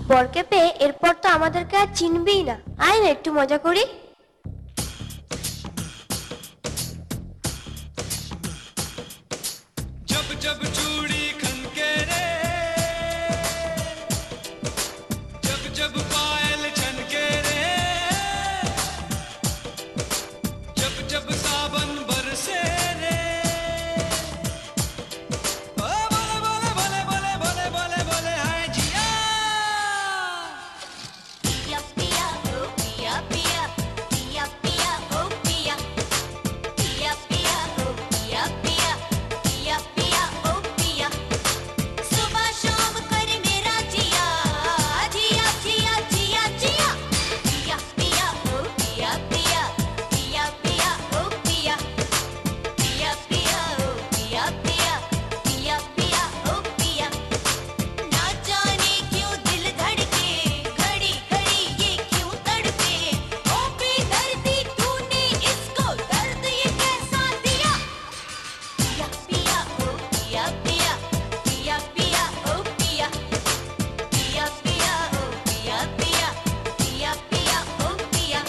বরকে পেয়ে এরপর তো আমাদেরকে আর চিনবেই না। আয় না একটু মজা করি। जब जब चूड़ी खनके रे, जब जब पायल छनके रे, जब जब सावन बरसे रे, ओ बोले बोले बोले बोले बोले बोले हाय जिया। पिया पिया ओ पिया पिया पिया पिया ओ पिया पिया पिया ओ पिया पिया पिया पिया ओ पिया सुबह शाम कर मेरा जिया जिया जिया जिया जिया पिया पिया ओ पिया पिया पिया पिया ओ पिया पिया पिया ओ पिया पिया पिया पिया ओ पिया ना जाने क्यों दिल धड़के घड़ी घड़ी ये क्यों तड़पे ओ बेदर्दी तूने इसको दर्द ये कैसा दिया पिया पिया ओ पिया पिया पिया पिया ओ पिया पिया पिया ओ पिया पिया पिया पिया ओ पिया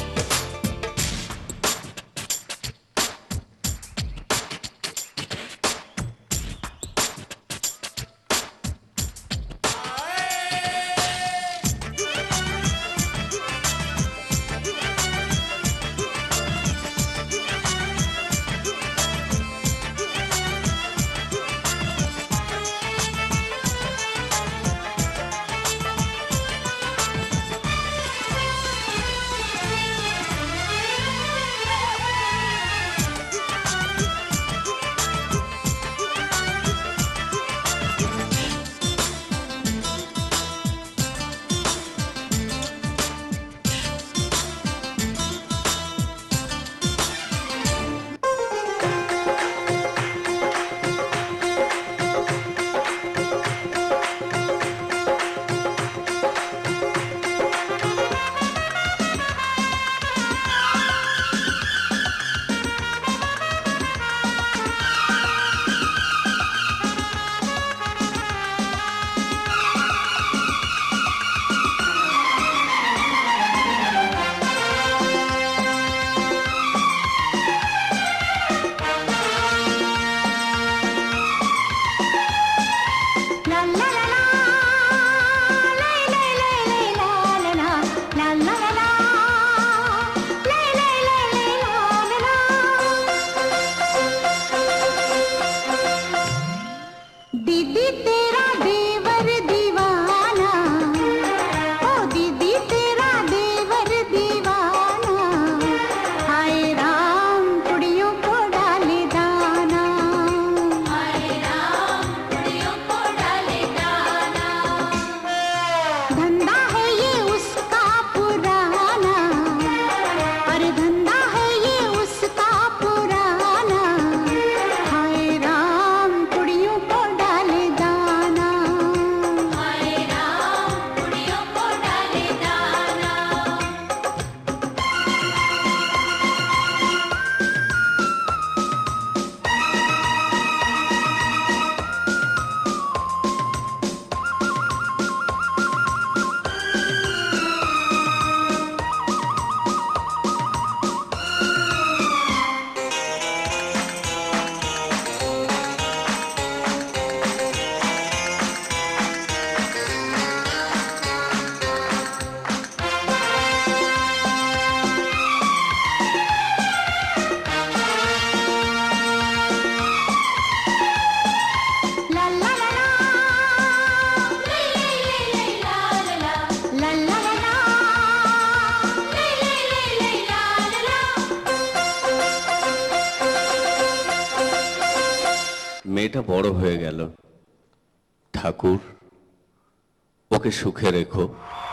दीदी तेरा देवर दीवाना ओ दीदी तेरा देवर दीवाना हाय राम कुड़ियों को डाले दाना हाय राम कुड़ियों को डाले दाना धंधा है ये उसका पुराना और धंधा है ये उसका पुराना हाय राम कुड़ियों को डाले दाना हाय राम कुड़ियों को डाले दाना ला ला ला ला ले ले ले ला ला ला ला ला ला ला ले ले ले ला ला ला মেয়েটা বড় হয়ে গেল। ঠাকুর ওকে সুখে রেখো।